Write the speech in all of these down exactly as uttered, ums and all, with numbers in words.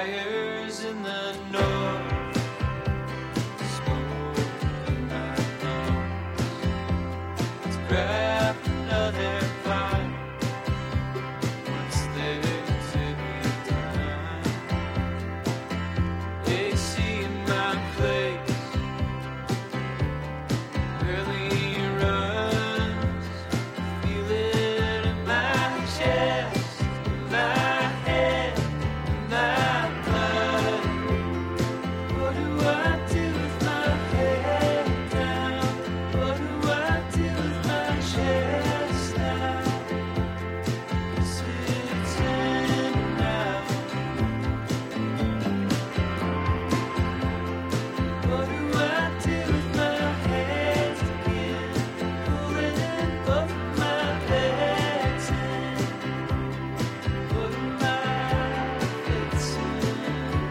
fires in the north, smoke in my lungs. Let's grab another bite. What's there to be done? A C in my place, early runs, feel it in my chest, in my head, in my blood. What do I do with my head down? What do I do with my chest now? Sitting now. What do I do with my hands again? Pulling both of my legs in. What am I fixing?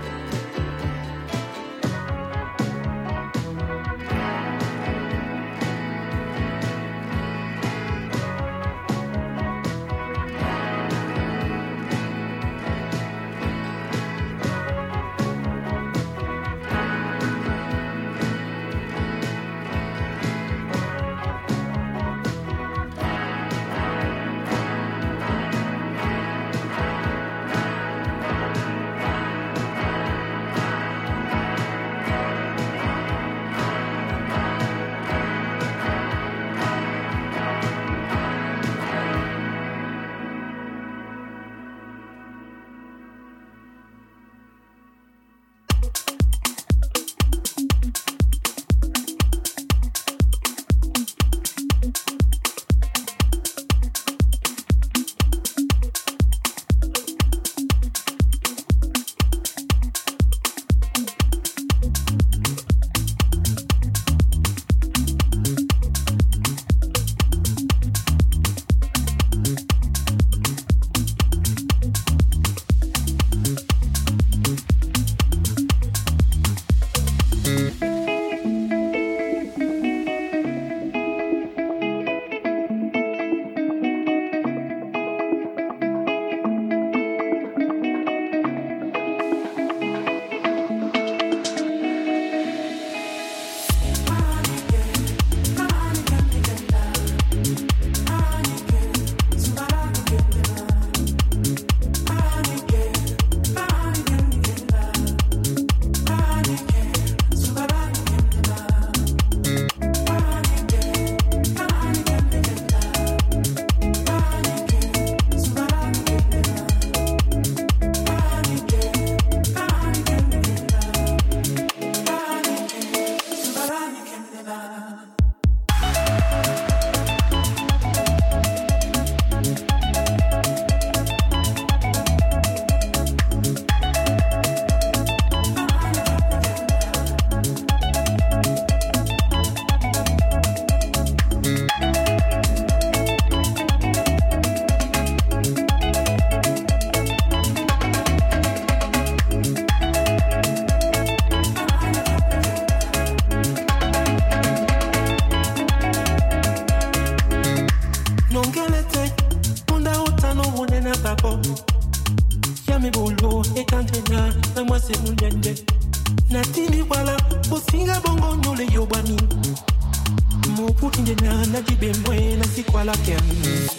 Nongelete, munda utano munena babo. Yami bulu, ekantena, na mwase mundende. Natini wala, usinga bongo nyule yobami. Mopu indena, na jibe mwe, na sikwala kemi.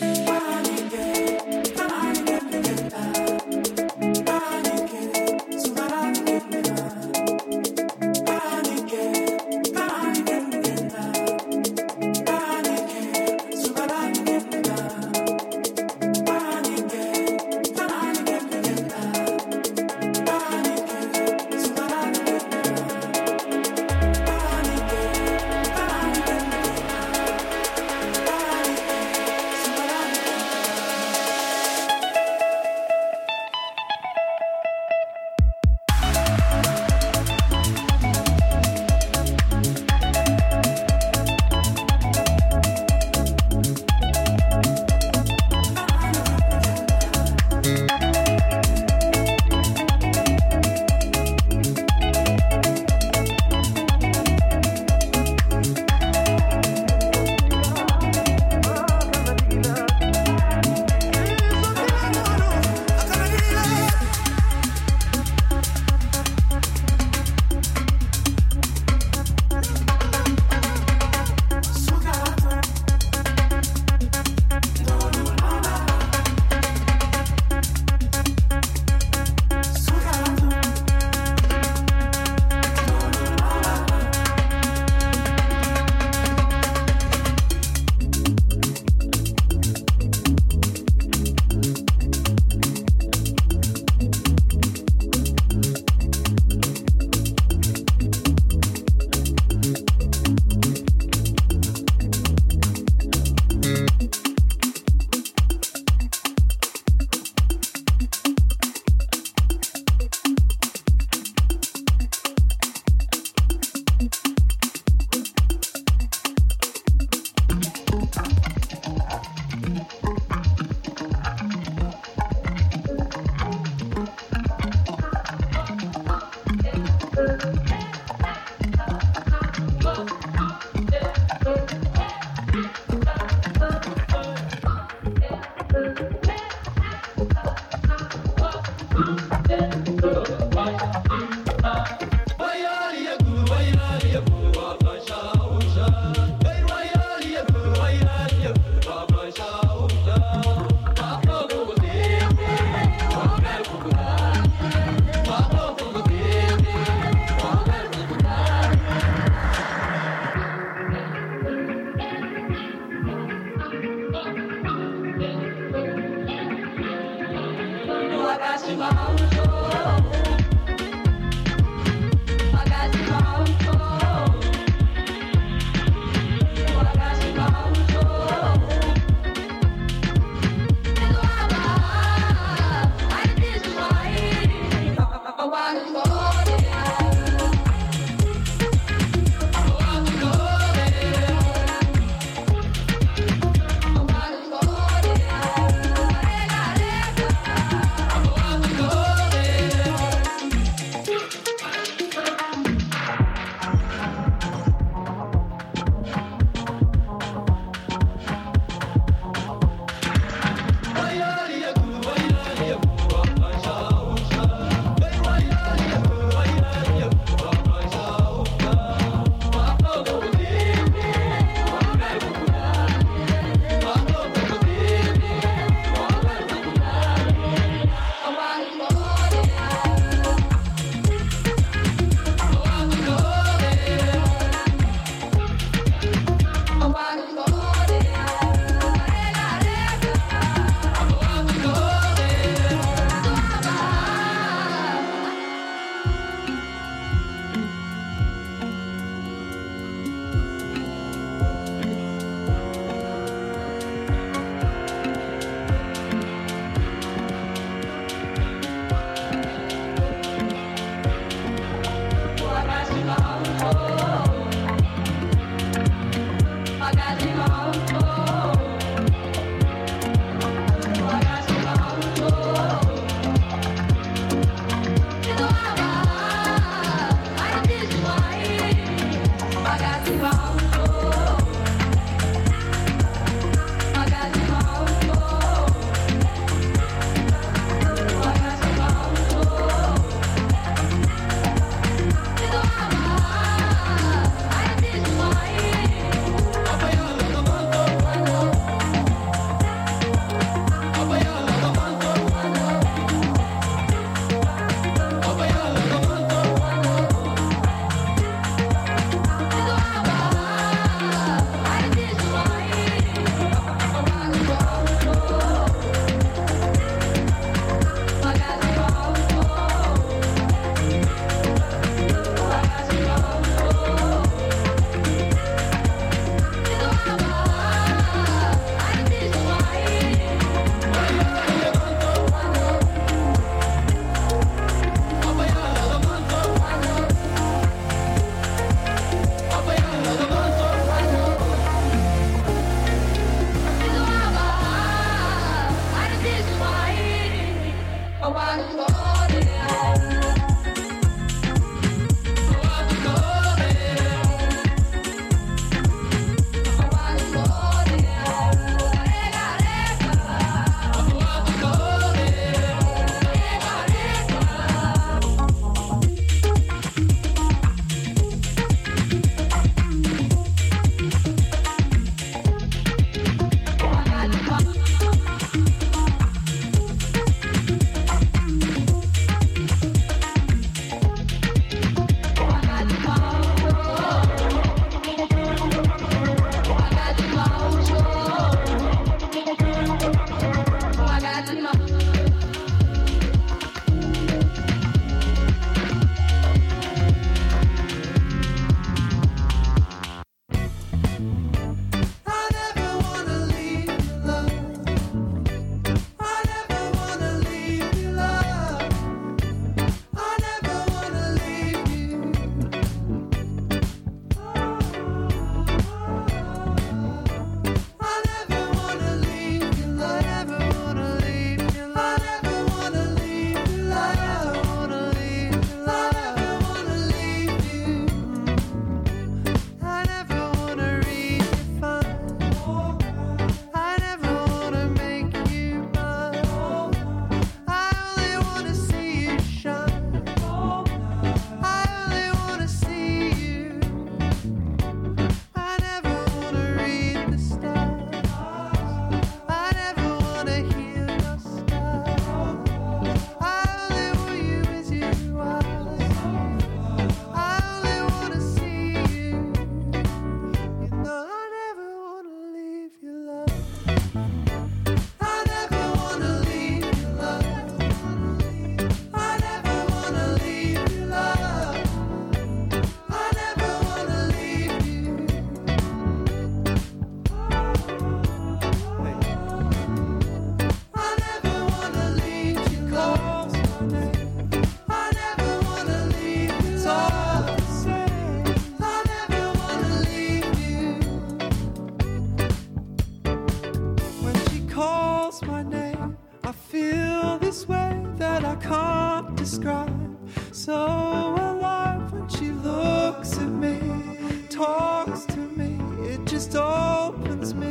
just opens me.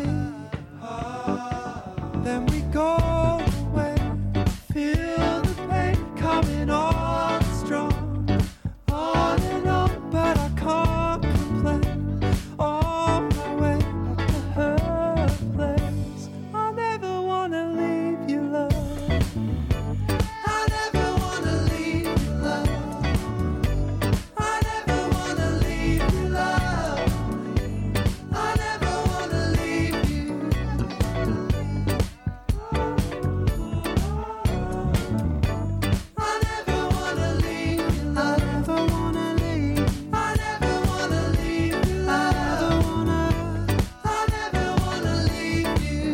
Then we go away, feel the pain coming on strong, on and on, but I can't complain. On my way back to her place, I never wanna leave you, love. I never wanna leave you, love. I never wanna leave you, love. I never wanna leave you. I never wanna leave you, love. I never wanna leave. I never wanna leave you, love. I never wanna leave you.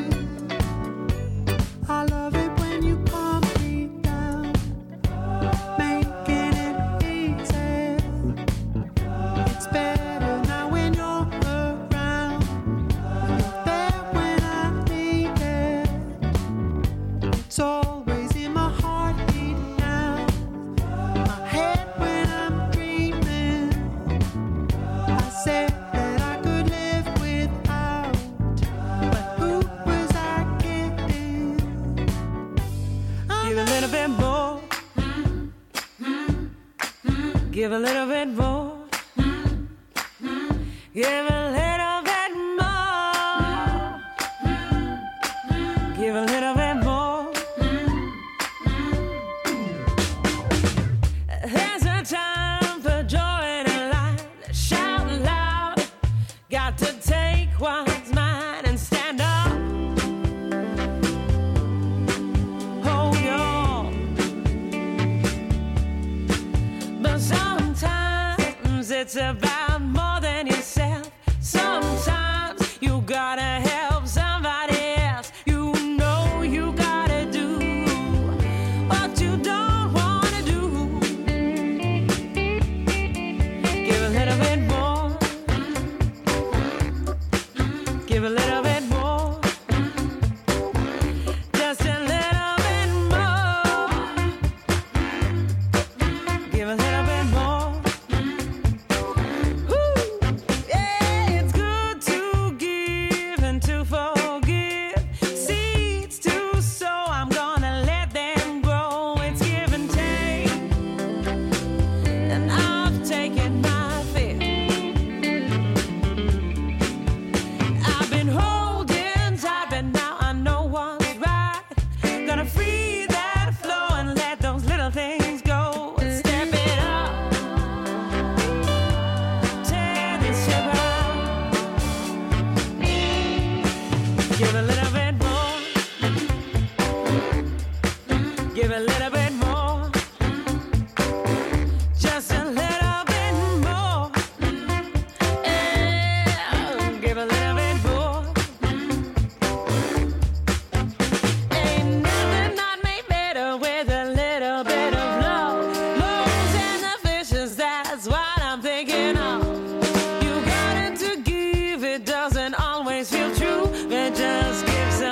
I love it when you calm me down, making it easy. It's better now when you're around. You're there when I need it. It's always in my heartbeat now, my head when I'm dreaming. I said that I could live without, but who was I kidding? Give a little bit more. Give a little bit more. Give a little bit more. Give a little bit more. There's a time for joy in life. Shout loud. Got to take one's mind and stand up. Hold on. But sometimes it's about more than yourself. Sometimes you gotta help somebody else. You know you gotta do what you don't wanna do. Give a little bit more. Give a little bit more. Just a little bit more. Give a little bit more. Woo! Yeah, it's good to give and to forgive. Seeds to sow, I'm gonna let them grow. It's give and take, and I've taken my fill. I've been holding tight, but now I know what's right. Gonna free that flow and let those little things go. Step it up, tear this ship out. Give a little bit more. Give a little bit more. Just a little bit more. Yeah, give a little bit more. Ain't nothing not made better with a little bit of love. Loaves and the fishes, that's what I'm thinking of. You got it to give, it doesn't always feel true. It just gives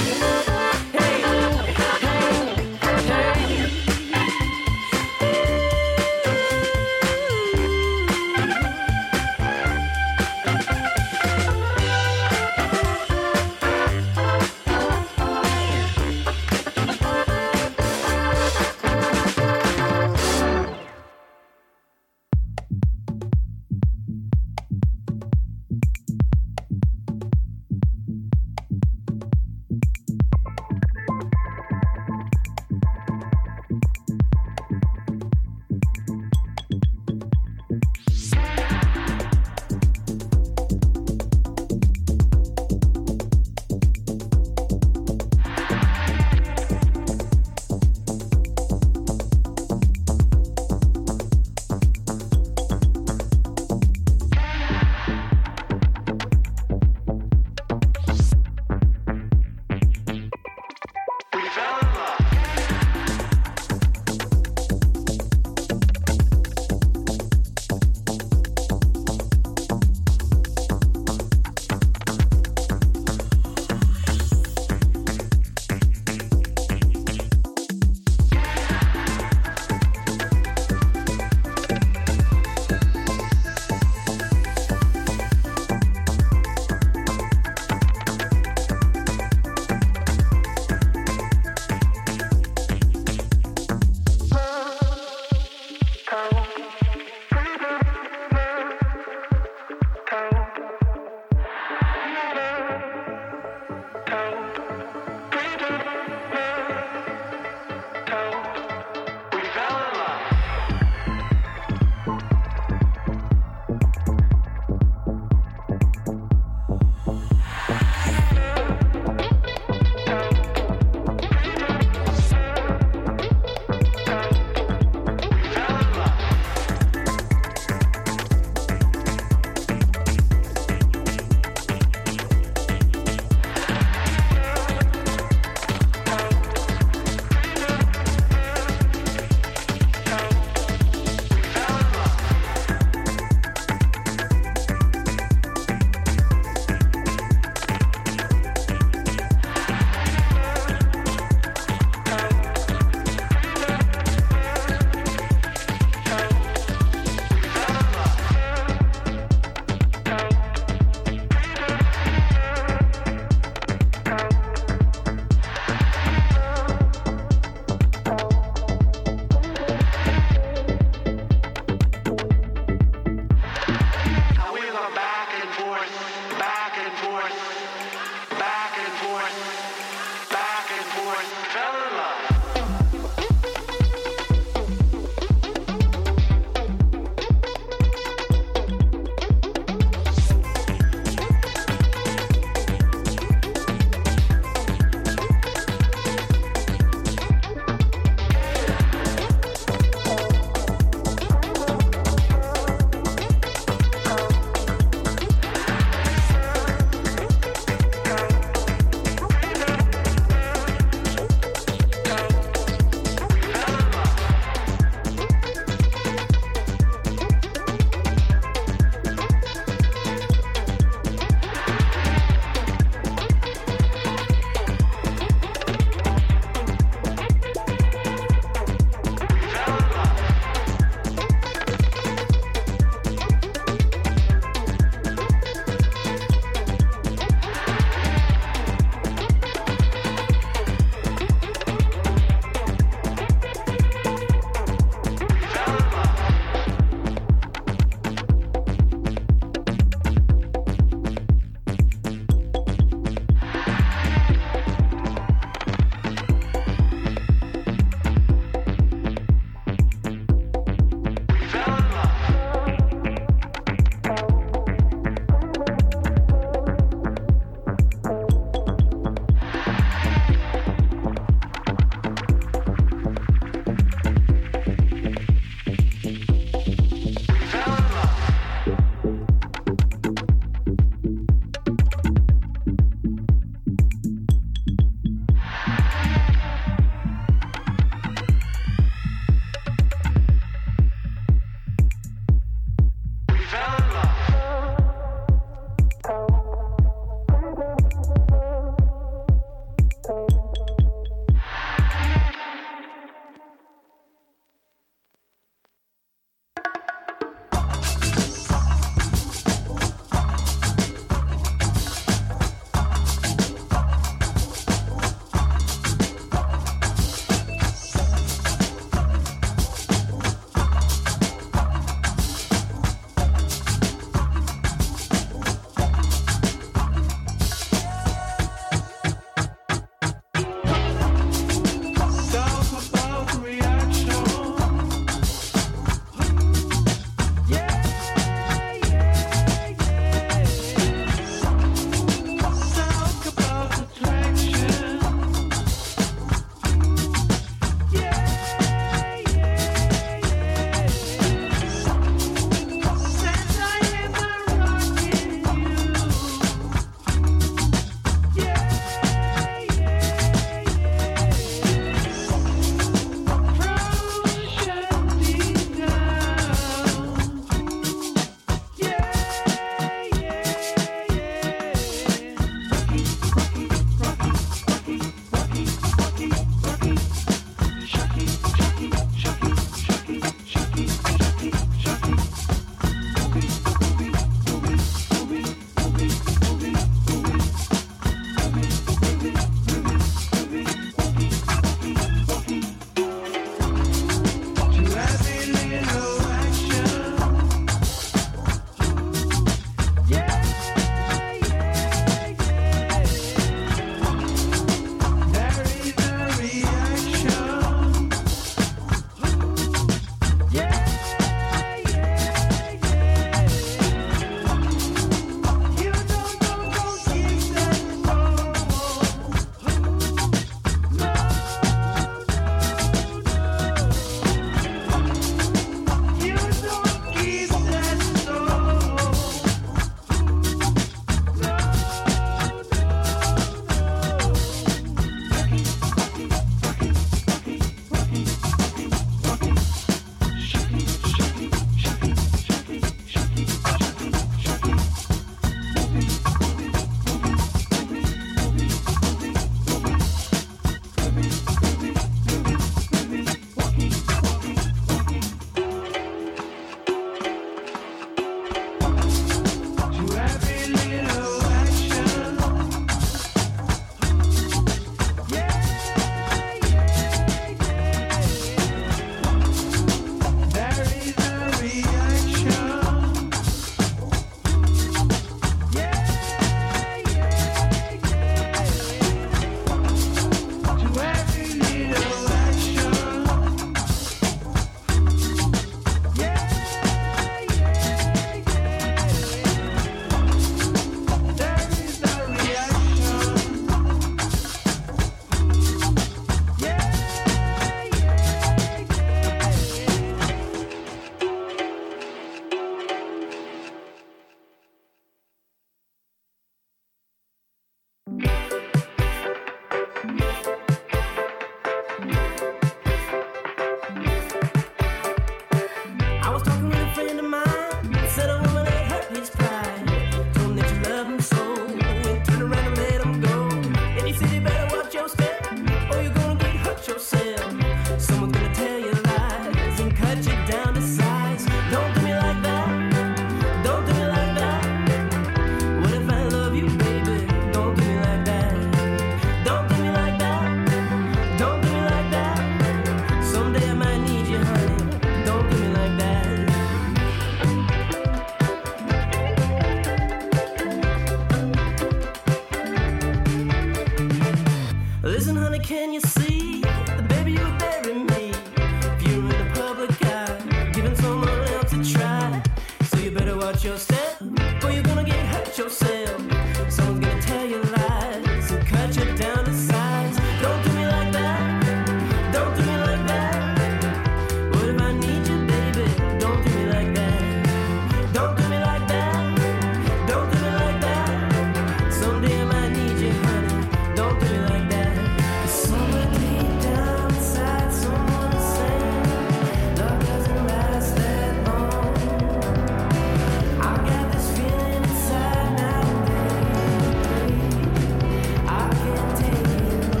watch your step, or you're gonna get hurt yourself. Someone's gonna tell you lies and cut you down to size. Don't do me like that. Don't do me like that. What if I need you, baby? Don't do me like that. Don't do me like that. Don't do me like that. Someday I might need you, honey. Don't do me like that. 'Cause someone deep down inside, someone is saying love doesn't last that long. I got this feeling inside now, baby. I can't take it no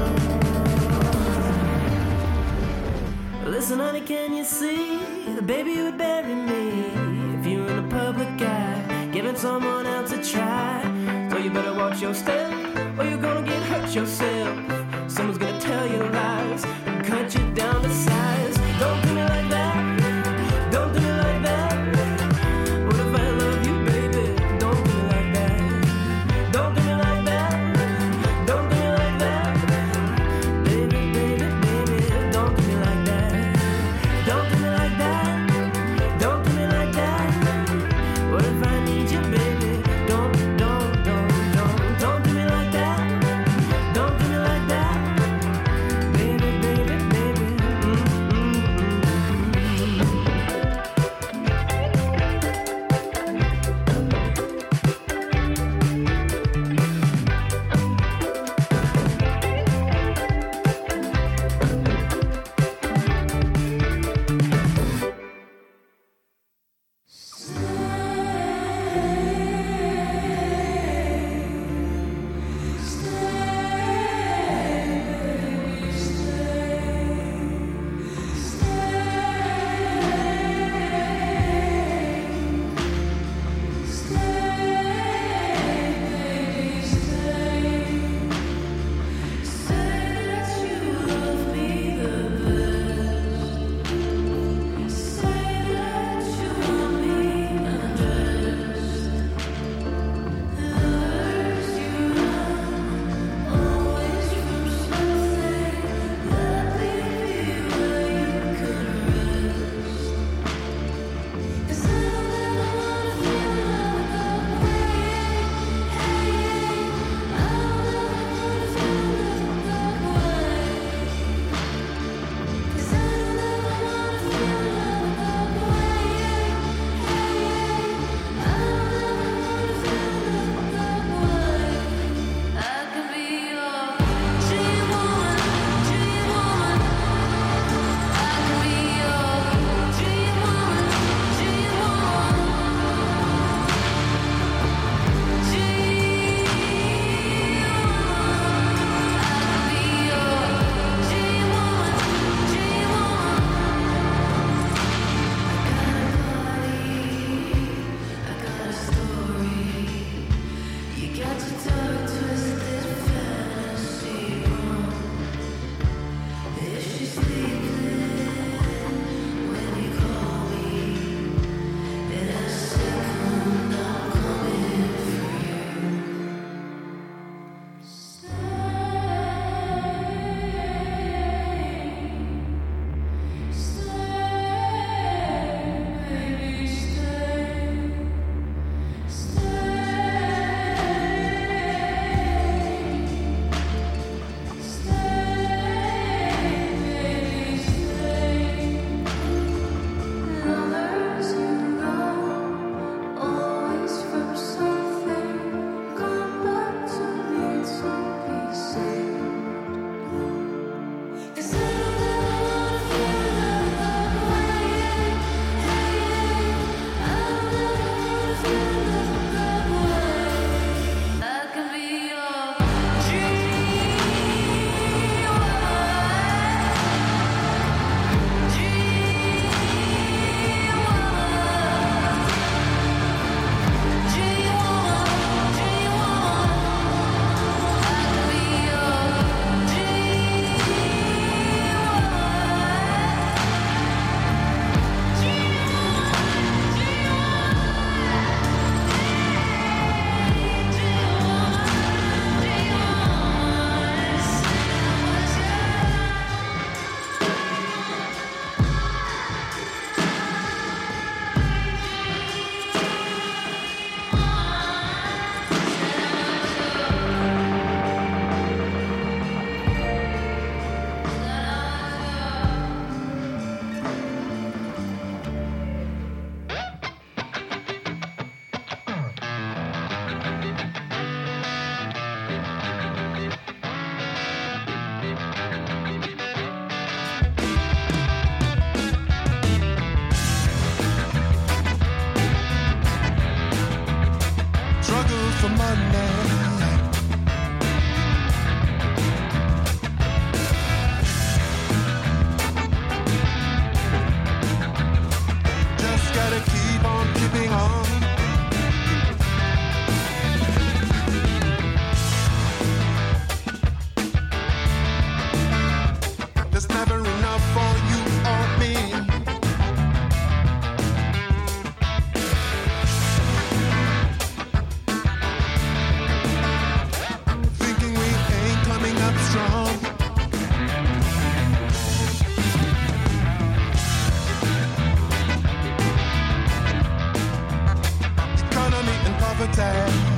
more. Listen, honey, can you see the baby would bury me if you in the public eye, giving someone else a try? So you better watch your step, or you're gonna get hurt yourself. Someone's gonna tell you lies and cut you down to size. Don't do me like that. Don't do me like that. What if I love you, baby? Don't do me like that. Don't do me like that. Don't do me like that. Baby, baby, baby, don't do me like that. Don't do me like that. Don't do me like that. What if I need you, baby? Don't, don't, don't, don't, don't do me like that. Don't do me like that. Baby, baby, baby. Mm, mm, mm, mm. keeping on. There's never enough for you or me. Thinking we ain't coming up strong. Economy and poverty.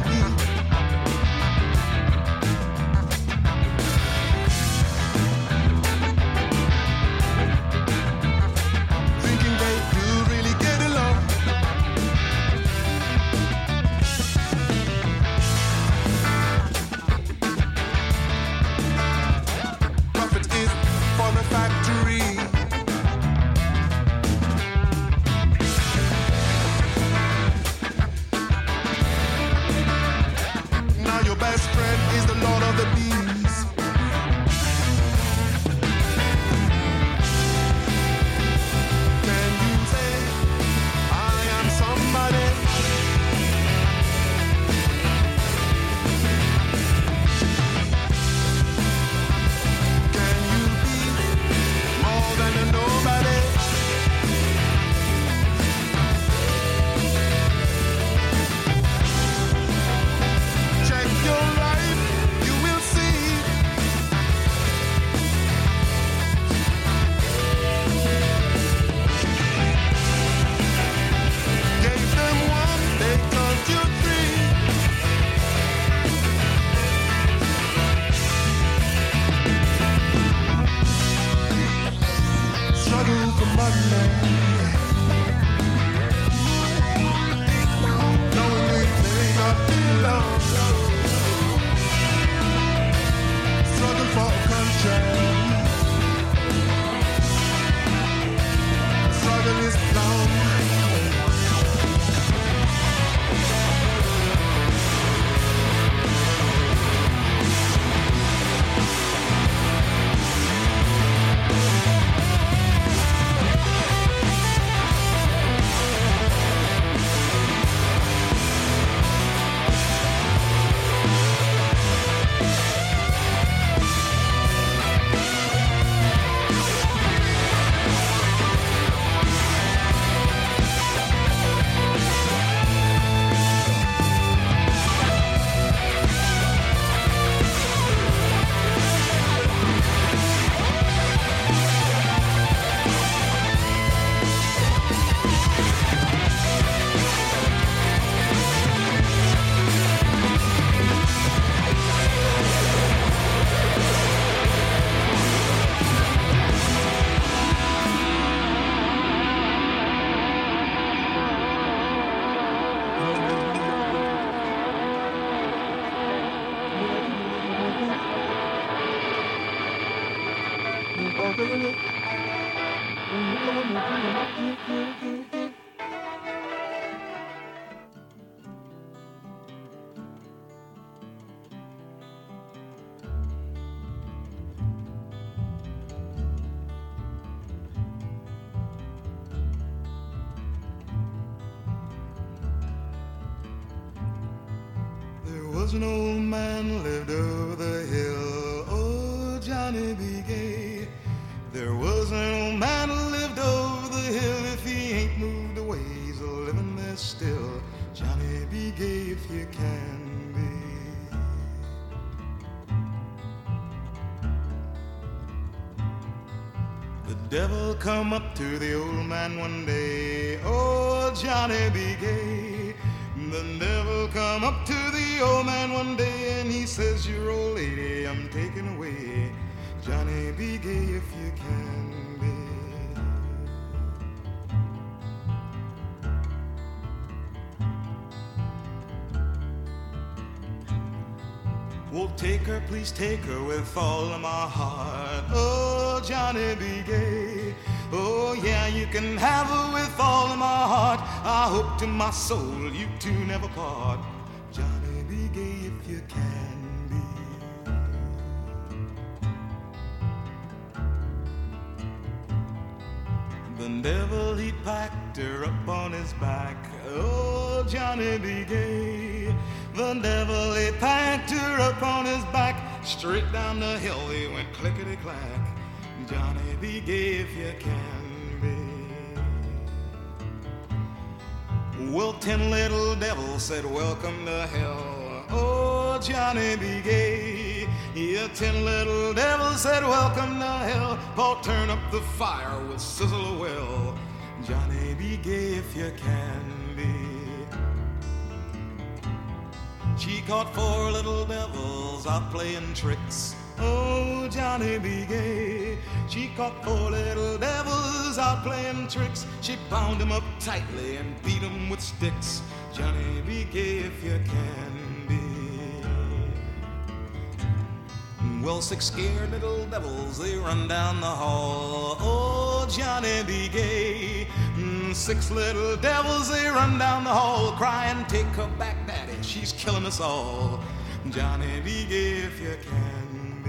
was an old man lived over the hill, oh Johnny B. Gay. There was an old man who lived over the hill. If he ain't moved away, he's a living there still. Johnny B. Gay, if you can be. The devil come up to the old man one day, oh Johnny B. Gay. The devil come up to the old man one day and he says, your old lady I'm taking away. Johnny B. Gay, if you can be. Well, take her, please take her with all of my heart. Oh, Johnny B. Gay. Oh, yeah, you can have her with all of my heart. I hope to my soul you two never part. Johnny B. Gay, if you can be. The The devil, he packed her up on his back. Oh, Johnny B. Gay. The devil, he packed her up on his back. Straight down the hill, he went clickety-clack. Johnny B. Gay, if you can be. Well, ten little devils said, welcome to hell. Oh, Johnny B. Gay. Yeah, ten little devils said, welcome to hell. Paul, turn up the fire with sizzle a well. Johnny B. Gay, if you can be. She caught four little devils out playing tricks. Oh, Johnny B. Gay. She caught four little devils out playing tricks. She bound them up tightly and beat them with sticks. Johnny B. Gay, if you can be. Well, six scared little devils, they run down the hall. Oh, Johnny B. Gay. Mm, six little devils, they run down the hall, crying, take her back, daddy, she's killing us all. Johnny B. Gay, if you can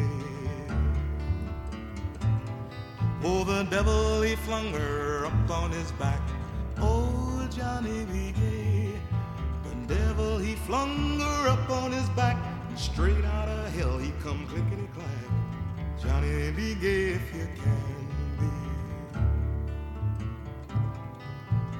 be. Oh, the devil, he flung her up on his back. Oh, Johnny B. Gay. The devil, he flung her up on his back. Straight out of hell, he come clickety-clack. Johnny B. Gay, if you can.